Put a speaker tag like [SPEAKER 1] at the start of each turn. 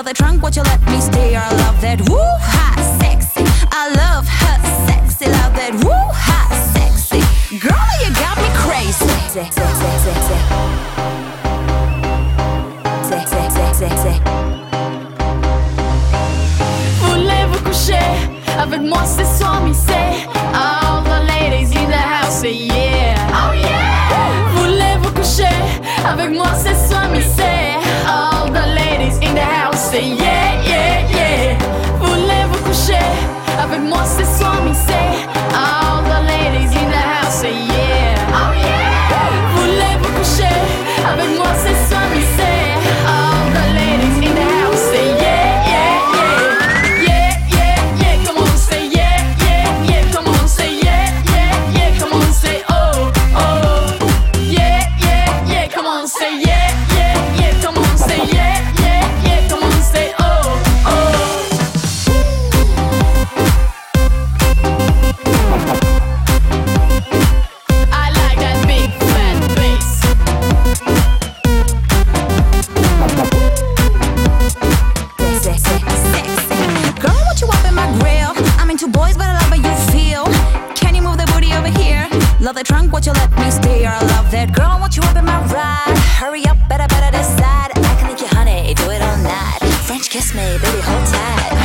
[SPEAKER 1] the trunk, won't you let me stay? I love that woo hot sexy. I love hot sexy, love that woo hot sexy. Girl, you got me crazy.
[SPEAKER 2] Voulez-vous coucher avec moi ce soir, me say? All the ladies in the house say yeah. Oh yeah. Voulez-vous coucher avec moi ce soir, me say? All the ladies in the house say yeah, yeah, yeah. Voulez-vous coucher avec moi ce soir, me say? All the ladies in the house say yeah. Oh yeah. Voulez-vous coucher avec moi ce soir, me say? All the ladies in the house say yeah, yeah, yeah. Yeah, yeah, yeah, come on, say yeah, yeah, yeah, come on, say yeah, yeah, yeah, come on, say oh, oh. Yeah, yeah, yeah, come on, say yeah, yeah, yeah, come on, say yeah, yeah, yeah, come on, say oh, oh. I like that big fat bass.
[SPEAKER 1] Girl, what you up in my grill? I'm into boys, but I love how you feel. Can you move the booty over here? Love the trunk, won't you let me stay? I love that. Girl, what you up in my ride? Hurry up, better decide. I can make you honey, do it all night. French kiss me, baby, hold tight.